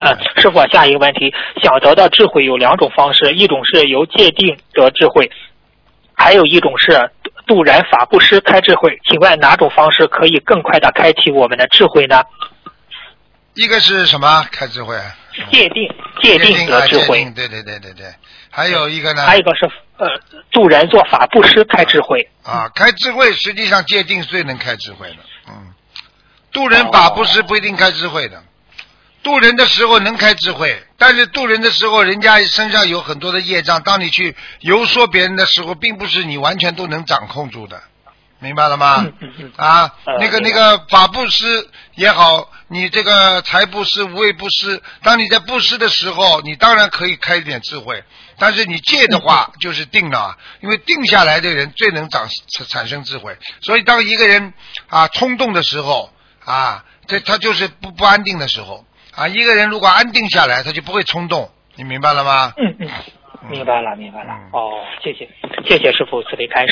师傅，下一个问题，想得到智慧有两种方式，一种是由界定得智慧，还有一种是渡人法布施开智慧，请问哪种方式可以更快的开启我们的智慧呢？ 一个是什么开智慧？ 界定得智慧， 对，还有一个呢？ 还有一个是渡人做法布施开智慧。 开智慧实际上界定最能开智慧的，渡人法布施不一定开智慧的。渡人的时候能开智慧，但是渡人的时候人家身上有很多的业障，当你去游说别人的时候，并不是你完全都能掌控住的，明白了吗？那个法布施也好，你这个财布施无畏布施，当你在布施的时候，你当然可以开一点智慧，但是你戒的话就是定了，因为定下来的人最能产生智慧。所以当一个人冲动的时候他就是不安定的时候一个人如果安定下来，他就不会冲动，你明白了吗？ 明白了。谢谢师父慈悲开示。